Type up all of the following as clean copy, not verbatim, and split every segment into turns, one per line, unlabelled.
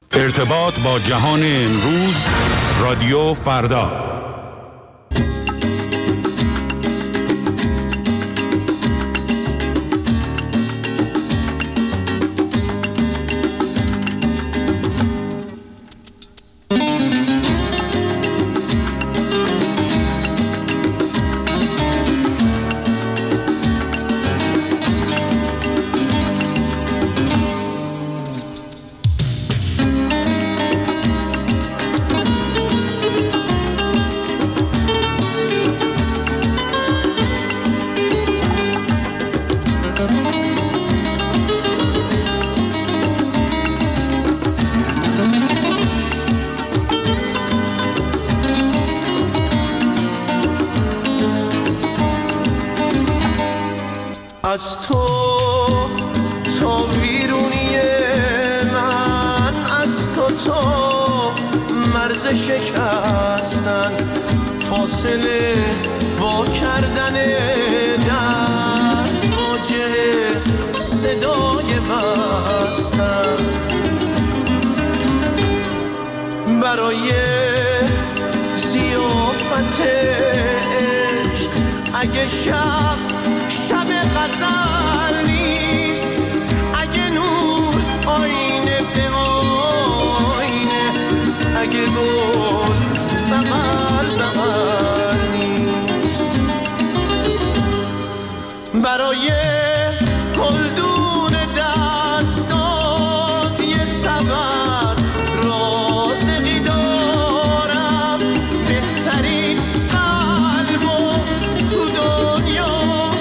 ارتباط با جهان امروز، رادیو فردا.
از تو تا بیرونی من، از تو مرز شکستن، فاصله وا کردن در واجه صدای بستن، برای ضیافت عشق اگه شب غزل نیست، اگه نور آینه به آینه، اگه گل بغل بغل نیست، برای گلدون دستات یه سبب رازقی دارم، بهترین قلب و تو دنیا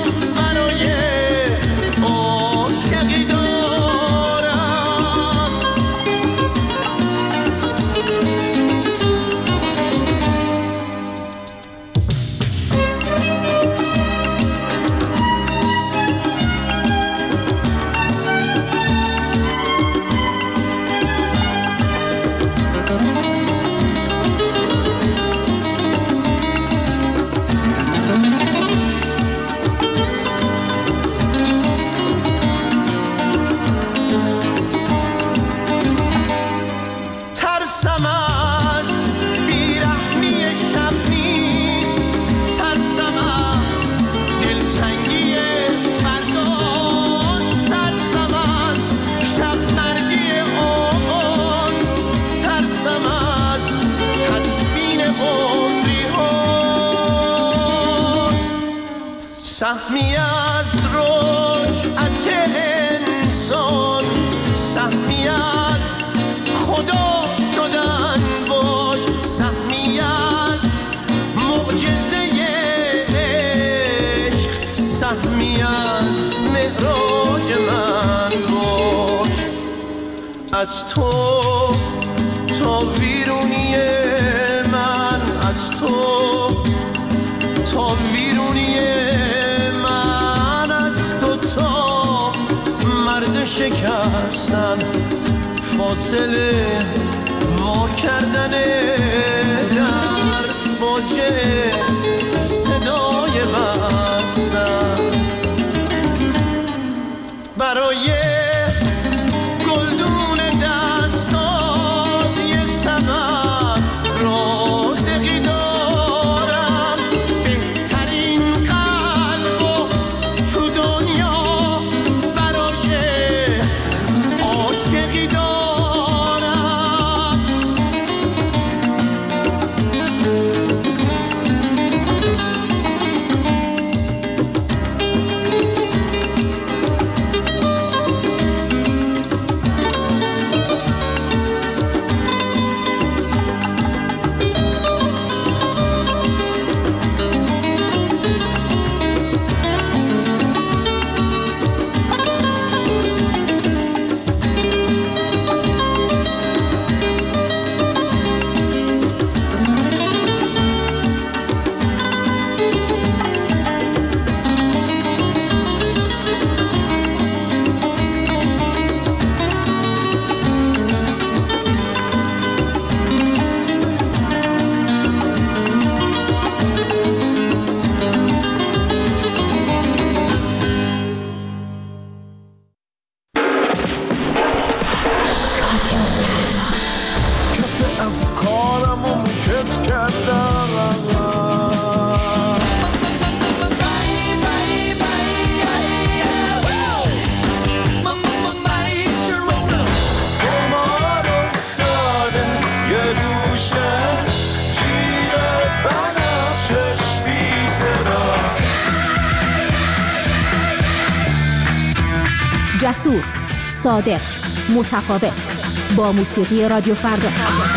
سهمی از رجعت انسان، سهمی از خدا شدن باش، سهمی از معجزه عشق، سهمی از معراج من باش، از تو تا بیرونی من، از تو تا بیرونی شکستن، فاصله وا کردن در واجه صدای بستن، برای گلدون دستان یه سبب رازقی دارم، بهترین قلب و تو دنیا عاشقی دارم،
جسور، صادق، متفاوت. با موسیقی رادیو فردا.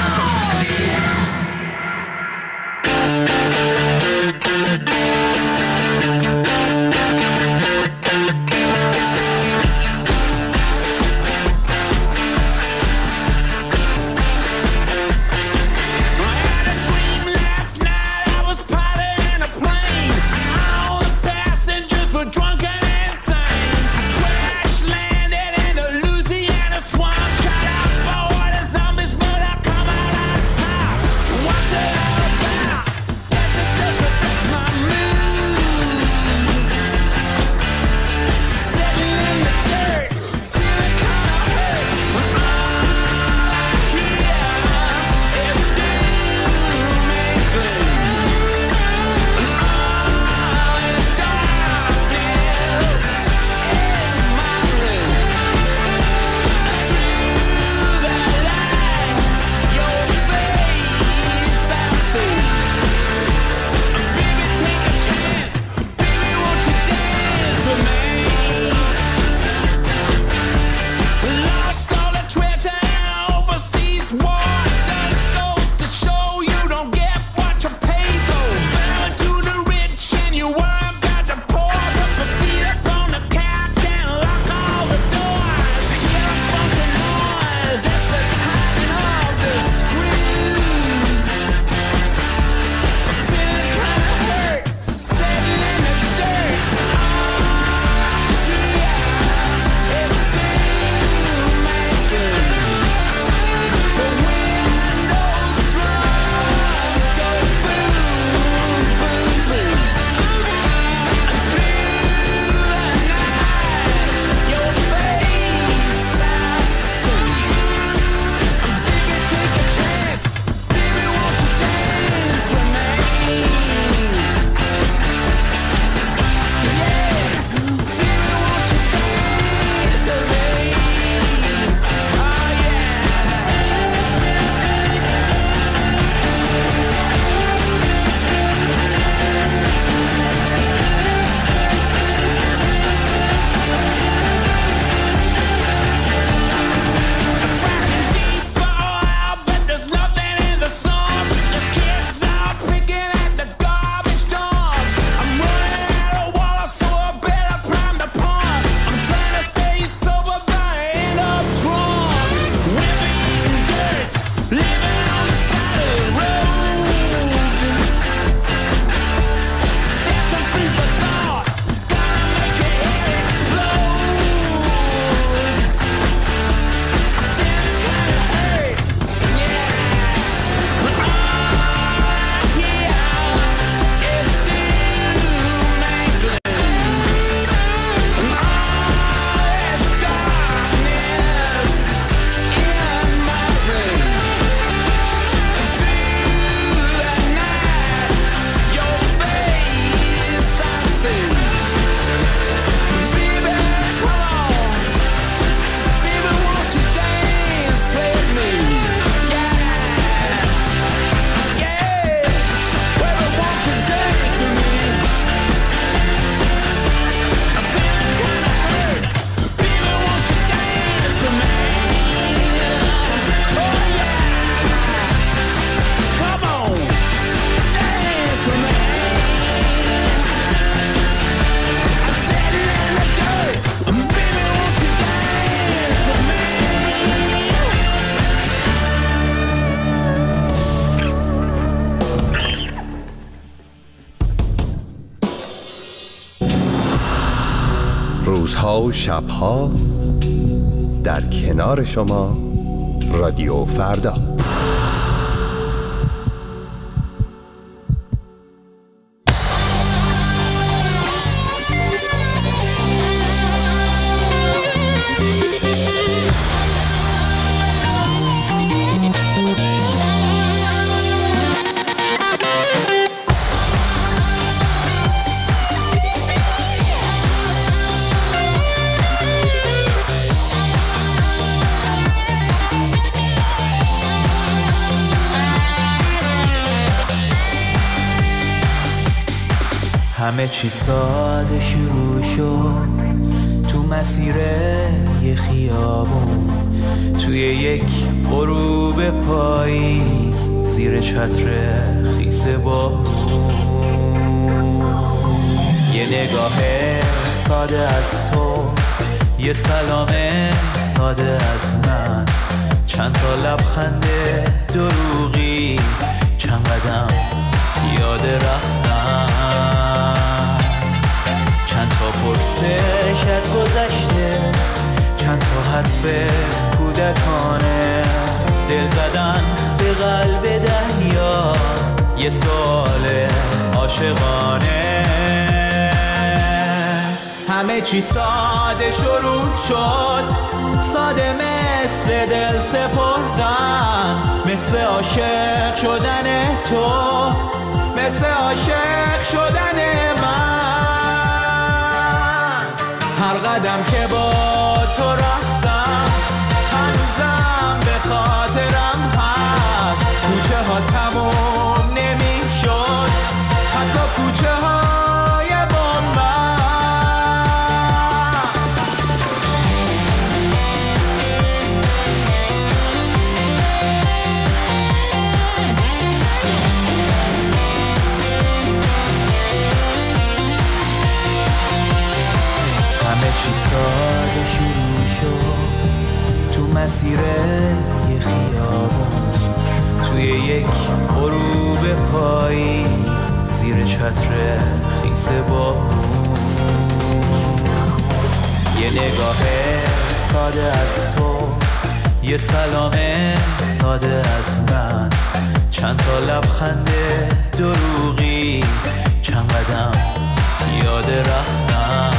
روزها و شبها در کنار شما رادیو فردا.
همه چی ساده شروع شد، تو مسیر یه خیابون، توی یک غروب پاییز، زیر چتر خیس بارون. یه نگاه ساده از تو، یه سلام ساده از من، چند تا لبخند دروغی، چند قدم یاد رفتن، چند تا پرسش از گذشته، چند تا حرف کودکانه، دل زدن به قلب دریا، یه سوال عاشقانه. همه چی ساده شروع شد، ساده مثل دل سپردن، مثل عاشق شدن تو، مثل عاشق شدن من. هر قدم که با تو رفتم، هنوزم به خاطرم هست، کوچه ها تموم نمی شد، حتی کوچه های بنبست. چی ساده شروع شد، تو مسیر یه خیابون، توی یک غروب پاییز، زیر چتر خیس بارون. یه نگاه ساده از تو، یه سلام ساده از من، چند تا لبخند دروغی، چند قدم یاد رفتن،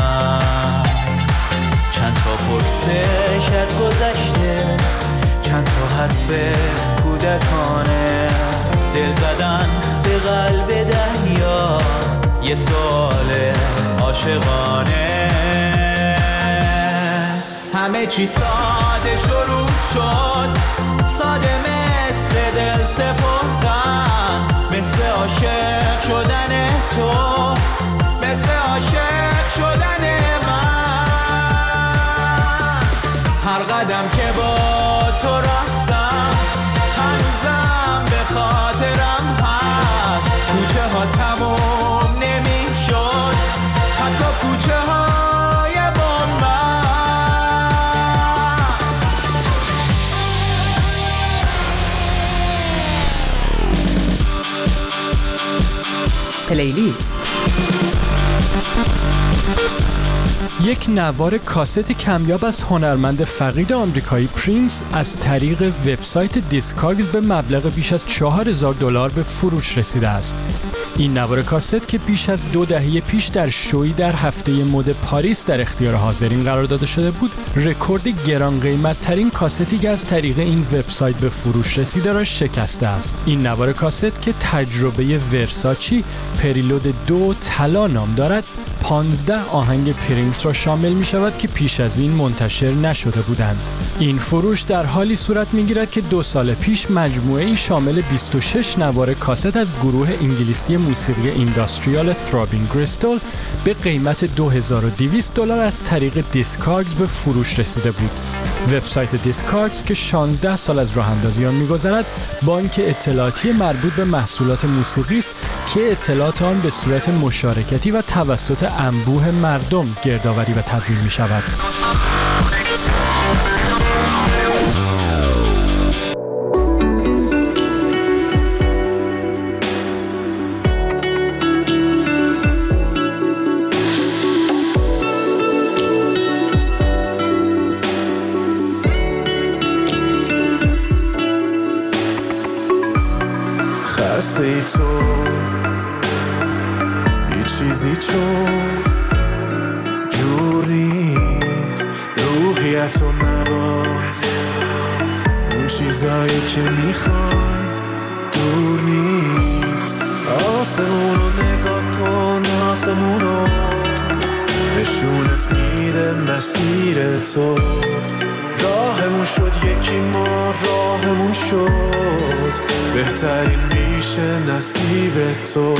چند تا پرسش از گذشته، چند تا حرف کودکانه، دل زدن به قلب دریا، یه سوال عاشقانه. همه چی ساده شروع شد، ساده مثل دل سپردن، مثل عاشق شدن تو، مثل عاشق شدن من. هر قدم که با تو رفتم، هنوزم به خاطرم هست، کوچه ها تموم نمی شد، حتی کوچه های بنبست.
پلیلیست.
یک نوار کاست کمیاب از هنرمند فقید آمریکایی پرینس از طریق وبسایت دیسکاگز به مبلغ بیش از $4,000 به فروش رسیده است. این نوار کاست که بیش از 2 دهه پیش در شویی در هفته مد پاریس در اختیار حاضرین قرار داده شده بود، رکورد گران قیمت ترین کاستی که از طریق این وبسایت به فروش رسیده را شکسته است. این نوار کاست که تجربه ورساچی پریلود 2 طلا نام دارد، 15 آهنگ پرینس را شامل می شود که پیش از این منتشر نشده بودند. این فروش در حالی صورت می گیرد که 2 سال پیش مجموعه‌ای شامل 26 نوار کاست از گروه انگلیسی موسیقی اینداستریال تھرابینگ کریستال به قیمت $2,200 از طریق دیسکاگز به فروش رسیده بود. وبسایت دیسکاگز که 16 سال از راه اندازی آن می‌گذرد، بانک اطلاعاتی مربوط به محصولات موسیقی است که اطلاعات آن به صورت مشارکتی و توسط انبوه مردم گردآوری و تدوین می‌شود.
خسته ای تو، یه چیزی چون جور نیست، روحیتو نباز، اون چیزایی که میخوای دور نیست. آسمونو نگاه کن، آسمونو نشونت میده مسیر تو. راهمون شد یکی، ما راهمون شد بهترین میشه نصیب تو.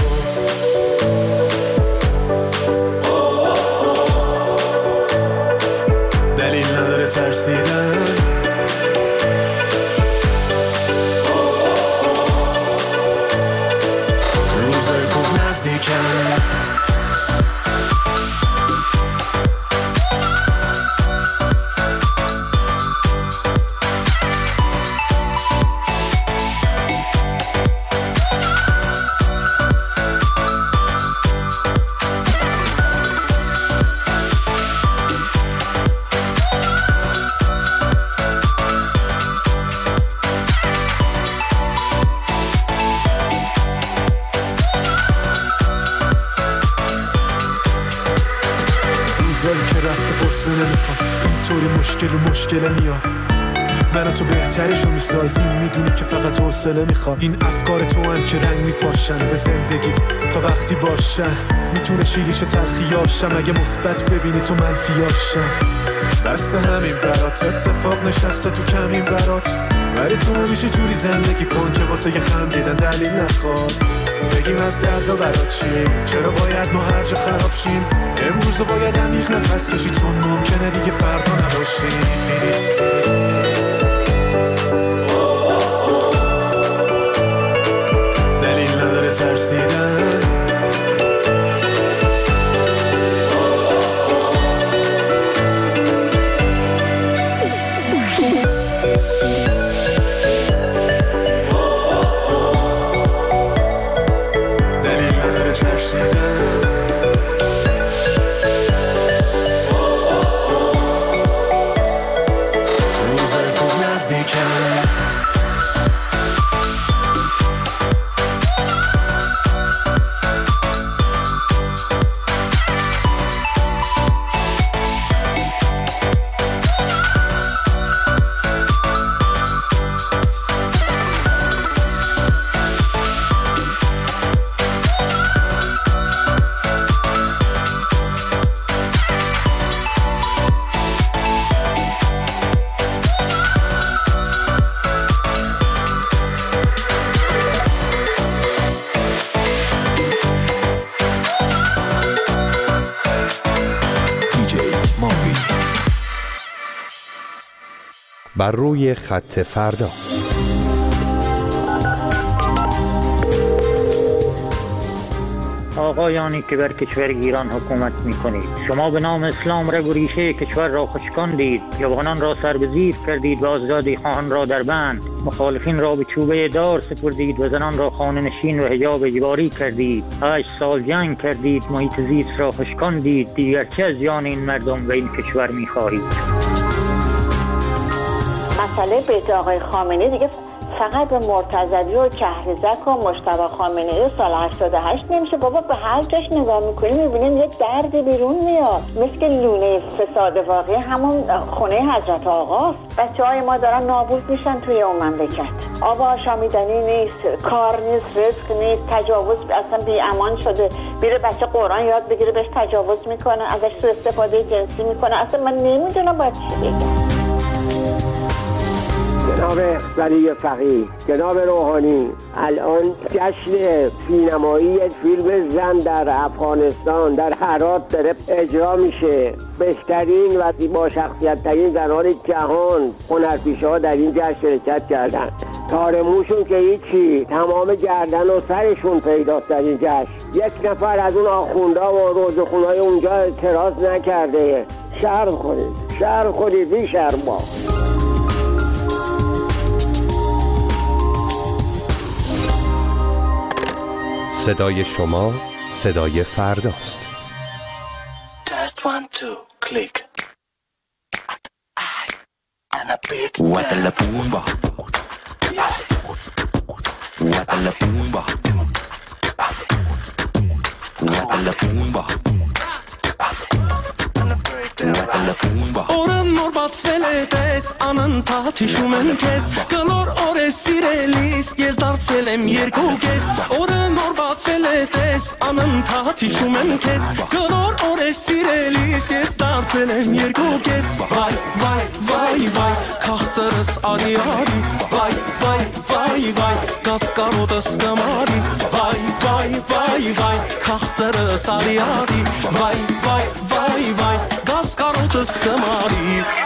طوری مشکل میاد. من و تو بهتریشو میسازیم، میدونی که فقط حوصله میخواد. این افکار تو هم که رنگ میپاشن به زندگیت تا وقتی باشن. میتونه شیریش تلخیاشم اگه مثبت ببینی تو منفیاشم. بس همین برات اتفاق نشسته تو کمین برات، ولی تو همیشه جوری زندگی کن که واسه یه خندیدن دلیل نخواد. بگیم از دردا برات چیه، چرا باید ما هر جا خراب شیم. امروزو باید عمیق نفس کشی چون ممکنه دیگه فردا نباشیم. دلیل نداره ترسیدن،
بر روی خط فردا.
آقایانی که بر کشور ایران حکومت می‌کنید، شما به نام اسلام رگ و ریشه کشور را خشکاندید، جوانان را سر به زیر کردید و آزادی خواهان را در بند، مخالفین را به چوبه دار سپردید و زنان را خانه نشین و حجاب اجباری کردید. 8 سال جنگ کردید، محیط زیست را خشکاندید. دیگر چه از جان این مردم و این کشور می‌خواهید؟
مسئله بیت آقای خامنه‌ای دیگه فقط به مرتضوی و کهرزک و مجتبی خامنه‌ای سال 88 نمیشه. بابا به هر جاش نگاه میکنیم میبینیم یک دردی بیرون میاد، مثل لونه فساد واقعی همون خونه حضرت آقاست. بچه‌های ما دارن نابود میشن توی اون مملکت. آب آشامیدنی نیست، کار نیست، رزق نیست، تجاوز اصلا بی امان شده. میره بچه قرآن یاد بگیره بهش تجاوز میکنه، ازش سوء استفاده جنسی میکنه. اصلا من نمیدونم باید چی بگم.
جناب ولی فقیه، جناب روحانی، الان جشن سینمایی فیلم زن در افغانستان در هرات داره اجرا میشه. بهترین و با شخصیت ترین زنان جهان هنرپیشه‌ها در این جشن شرکت کردن. تارموشون که هیچی، تمام گردن و سرشون پیداست در این جشن. یک نفر از اون آخوندا و روزخونهای اونجا اعتراض نکرده. شرم خودید بی شرما.
صدای شما صدای فرداست.
Test 1 2 click. Օրն նոր բացվել է պես անընդհատիշում եմ քեզ կլոր օրես սիրելիս ես դարձել եմ երկու կես Օրն նոր բացվել է պես անընդհատիշում եմ քեզ կլոր օրես սիրելիս ես դարձել եմ երկու կես Վայ վայ վայ վայ քաղցրս արի արի Վայ վայ վայ վայ կասկարոտս կմարի Վայ վայ վայ վայ քաղցրս արի արի Վայ վայ վայ վայ կասկարոտս կմարի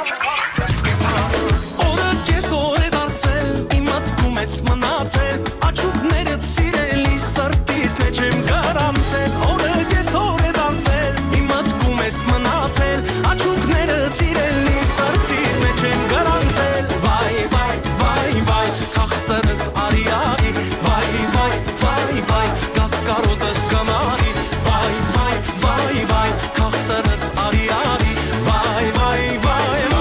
Օրը կես օր է դարձել իմ մտքում ես մնացել աչուկներդ սիրելի սրտիս մեջ եմ գարանցել Օրը կես օր է դարձել իմ մտքում ես մնացել աչուկներդ սիրելի սրտիս մեջ եմ գարանցել Վայ վայ վայ վայ քաղցրս արի արի Վայ վայ վայ վայ կասկարոտս կմարի Վայ վայ վայ վայ քաղցրս արի արի Վայ վայ վայ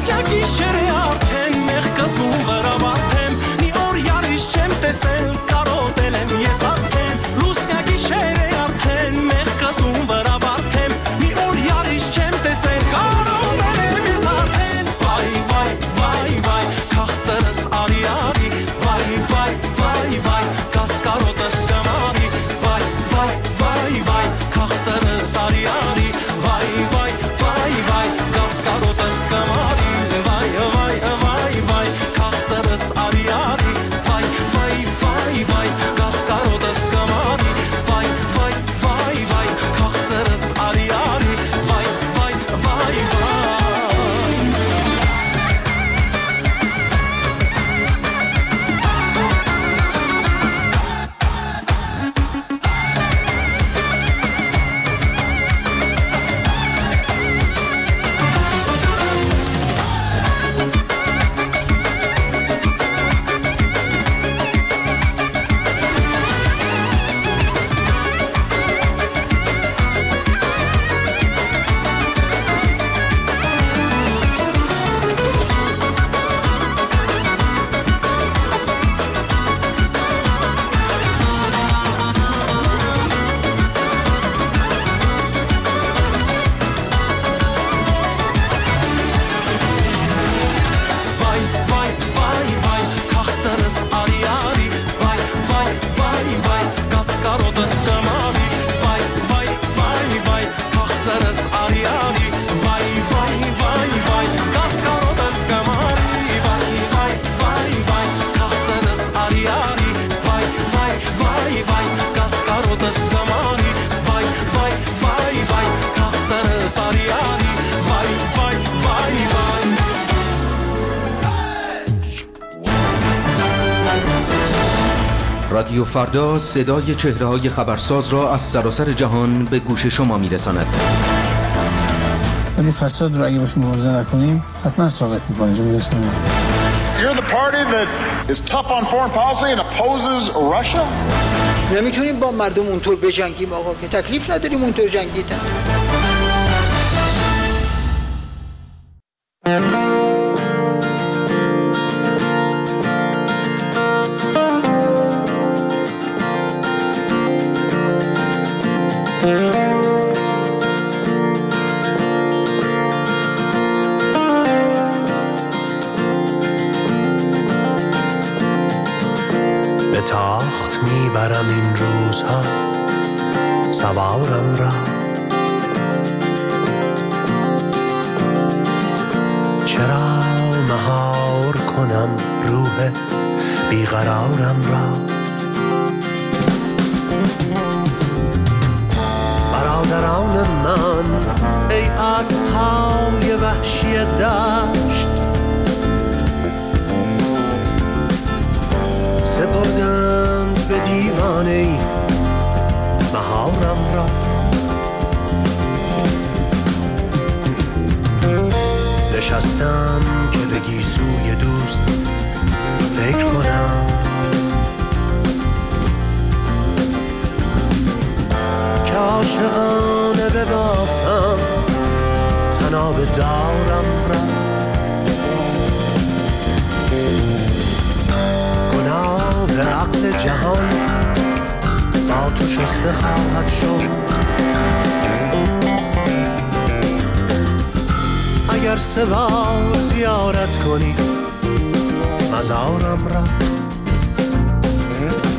Լուսյակի շերը արդեն մեղքազում վրավարդեմ մի օր յարիս չեմ տեսել կարոտել եմ ես արդեն Լուսյակի շերը արդեն մեղքազում վրավարդեմ մի օր յարիս չեմ տեսել կարոտել եմ ես արդեն Վայ վայ վայ վայ քաղցրս արի արի Վայ վայ վայ վայ կասկարոտս կմարի Վայ վայ վայ վայ քաղցրս արի արի Վայ վայ վայ վայ կասկարոտս կմարի Վայ վայ վայ վայ քաղցրս արի արի Վայ վայ վայ վայ կասկարոտս կմարի Վայ վայ վայ վայ քաղցրս արի արի Վայ վայ վայ վայ
رادیو فردا صدای چهره‌های خبرساز را از سراسر جهان به گوش شما می‌رساند.
ولی فساد رو اگه باش مبارزه نکنیم حتما ثابت می‌کنه جو می‌رسیم.
You're the party that is tough on foreign policy and opposes Russia.
نمیتونیم با مردم اونطور بجنگیم آقا که تکلیف نداریم اونطور جنگیدن.
به تاخت میبرم این روزها سوارم را چرا مهار کنم روح بیقرارم را برادران من ای اسب‌های وحشی دشت سپردند به دیوانه‌ای مهارم را نشستم که به گیسوی دوست فکر کنم که عاشقانه ببافتم تناب دارم را گناه عقل جهان با تو شسته خواهد شد اگر سوار زیارت کنی مزارم را